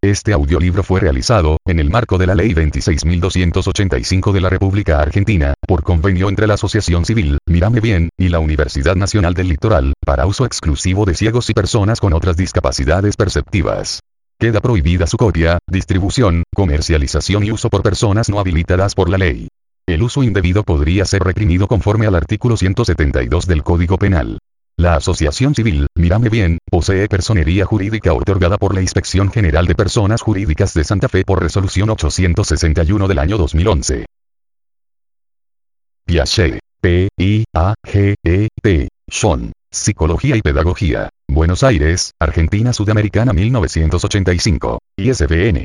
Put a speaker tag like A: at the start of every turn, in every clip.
A: Este audiolibro fue realizado, en el marco de la Ley 26.285 de la República Argentina, por convenio entre la Asociación Civil, Mírame Bien, y la Universidad Nacional del Litoral, para uso exclusivo de ciegos y personas con otras discapacidades perceptivas. Queda prohibida su copia, distribución, comercialización y uso por personas no habilitadas por la ley. El uso indebido podría ser reprimido conforme al artículo 172 del Código Penal. La Asociación Civil, Mírame Bien, posee personería jurídica otorgada por la Inspección General de Personas Jurídicas de Santa Fe por resolución 861 del año 2011. Piaget. P.I.A.G.E.T. John. Psicología y Pedagogía. Buenos Aires, Argentina Sudamericana 1985. ISBN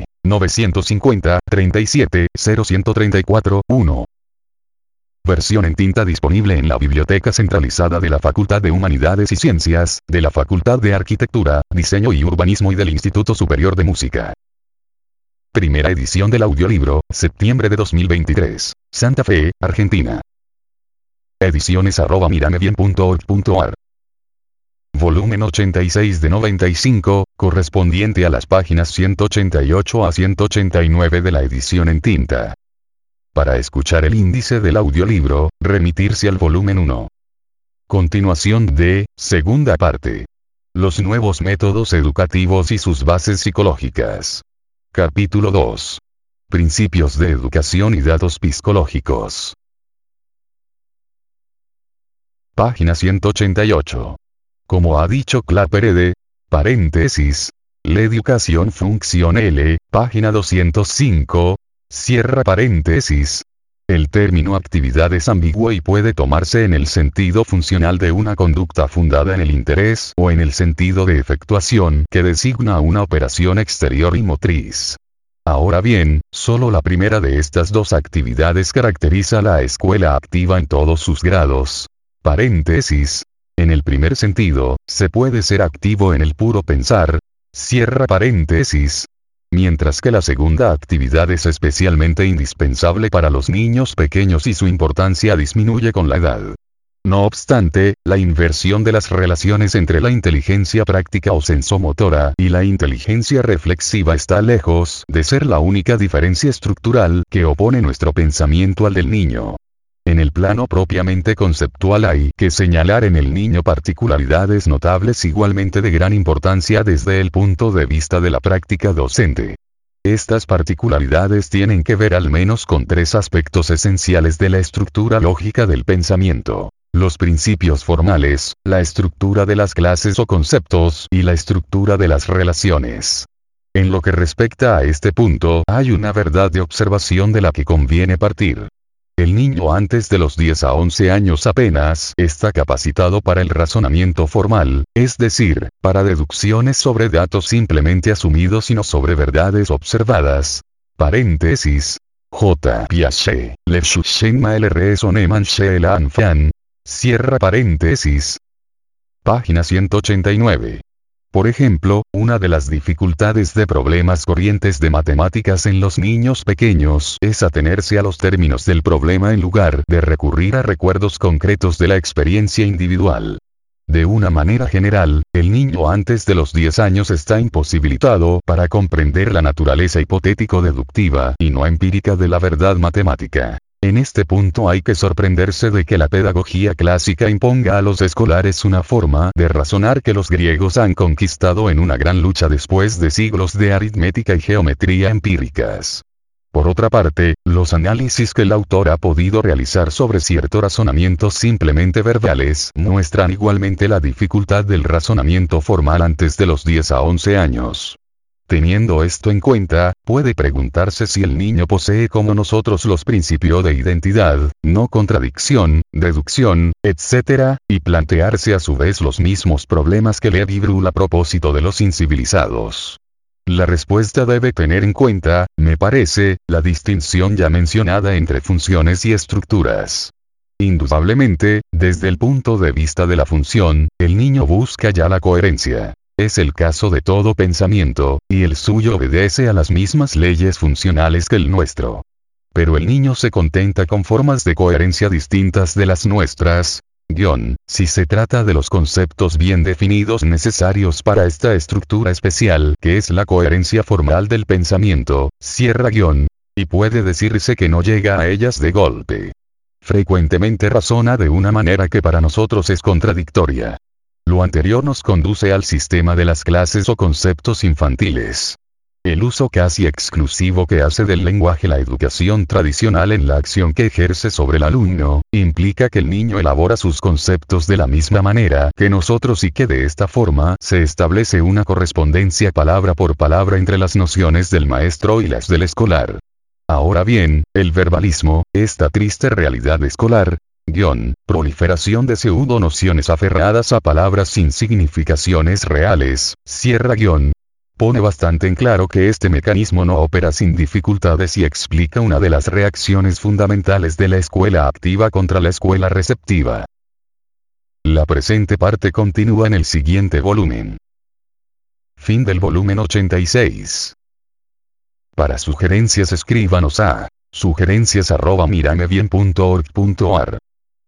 A: 950-37-0134-1. Versión en tinta disponible en la Biblioteca Centralizada de la Facultad de Humanidades y Ciencias, de la Facultad de Arquitectura, Diseño y Urbanismo y del Instituto Superior de Música. Primera edición del audiolibro, septiembre de 2023. Santa Fe, Argentina. Ediciones@miramebien.org.ar. Volumen 86 de 95, correspondiente a las páginas 188 a 189 de la edición en tinta. Para escuchar el índice del audiolibro, remitirse al volumen 1. Continuación de, segunda parte. Los nuevos métodos educativos y sus bases psicológicas. Capítulo 2. Principios de educación y datos psicológicos. Página 188. Como ha dicho Claperede, paréntesis, l'educación fonctionnelle, página 205, cierra paréntesis. El término actividad es ambiguo y puede tomarse en el sentido funcional de una conducta fundada en el interés o en el sentido de efectuación que designa una operación exterior y motriz. Ahora bien, solo la primera de estas dos actividades caracteriza la escuela activa en todos sus grados. Paréntesis. En el primer sentido, se puede ser activo en el puro pensar, cierra paréntesis, mientras que la segunda actividad es especialmente indispensable para los niños pequeños y su importancia disminuye con la edad. No obstante, la inversión de las relaciones entre la inteligencia práctica o sensomotora y la inteligencia reflexiva está lejos de ser la única diferencia estructural que opone nuestro pensamiento al del niño. En el plano propiamente conceptual hay que señalar en el niño particularidades notables igualmente de gran importancia desde el punto de vista de la práctica docente. Estas particularidades tienen que ver al menos con tres aspectos esenciales de la estructura lógica del pensamiento: los principios formales, la estructura de las clases o conceptos y la estructura de las relaciones. En lo que respecta a este punto, hay una verdad de observación de la que conviene partir. El niño antes de los 10 a 11 años apenas está capacitado para el razonamiento formal, es decir, para deducciones sobre datos simplemente asumidos y no sobre verdades observadas. Paréntesis. J. Piaget, Le Jugement le raisonnement chez l'enfant. Cierra paréntesis. Página 189. Por ejemplo, una de las dificultades de problemas corrientes de matemáticas en los niños pequeños es atenerse a los términos del problema en lugar de recurrir a recuerdos concretos de la experiencia individual. De una manera general, el niño antes de los 10 años está imposibilitado para comprender la naturaleza hipotético-deductiva y no empírica de la verdad matemática. En este punto hay que sorprenderse de que la pedagogía clásica imponga a los escolares una forma de razonar que los griegos han conquistado en una gran lucha después de siglos de aritmética y geometría empíricas. Por otra parte, los análisis que el autor ha podido realizar sobre ciertos razonamientos simplemente verbales muestran igualmente la dificultad del razonamiento formal antes de los 10 a 11 años. Teniendo esto en cuenta, puede preguntarse si el niño posee como nosotros los principios de identidad, no contradicción, deducción, etc., y plantearse a su vez los mismos problemas que Levi Brühl a propósito de los incivilizados. La respuesta debe tener en cuenta, me parece, la distinción ya mencionada entre funciones y estructuras. Indudablemente, desde el punto de vista de la función, el niño busca ya la coherencia. Es el caso de todo pensamiento, y el suyo obedece a las mismas leyes funcionales que el nuestro. Pero el niño se contenta con formas de coherencia distintas de las nuestras. Si se trata de los conceptos bien definidos necesarios para esta estructura especial, que es la coherencia formal del pensamiento, cierra guión, y puede decirse que no llega a ellas de golpe. Frecuentemente razona de una manera que para nosotros es contradictoria. Lo anterior nos conduce al sistema de las clases o conceptos infantiles. El uso casi exclusivo que hace del lenguaje la educación tradicional en la acción que ejerce sobre el alumno, implica que el niño elabora sus conceptos de la misma manera que nosotros y que de esta forma se establece una correspondencia palabra por palabra entre las nociones del maestro y las del escolar. Ahora bien, el verbalismo, esta triste realidad escolar, proliferación de pseudo nociones aferradas a palabras sin significaciones reales, cierra guión, pone bastante en claro que este mecanismo no opera sin dificultades y explica una de las reacciones fundamentales de la escuela activa contra la escuela receptiva. La presente parte continúa en el siguiente volumen. Fin del volumen 86. Para sugerencias escríbanos a sugerencias@miramebien.org.ar